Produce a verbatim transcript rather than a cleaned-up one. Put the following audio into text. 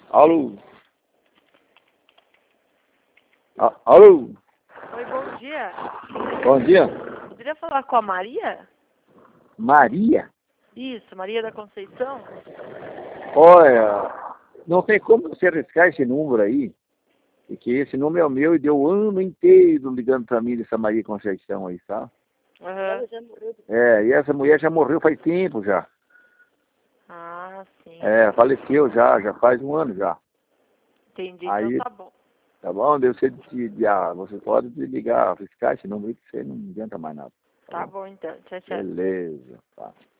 Alô? A- Alô? Oi, bom dia. Bom dia. Poderia falar com a Maria? Maria? Isso, Maria da Conceição? Olha, não tem como você arriscar esse número aí, porque esse número é o meu e deu o ano inteiro ligando pra mim dessa Maria Conceição aí, tá? Aham. É, e essa mulher já morreu faz tempo já. Ah, sim. É, faleceu já, já faz um ano já. Entendi, Aí, então tá bom. tá bom? Deu você, de, ah, você pode desligar, arriscar esse número aí que você não adianta mais nada. Tá bom então. Tchau, tchau. Beleza, tá.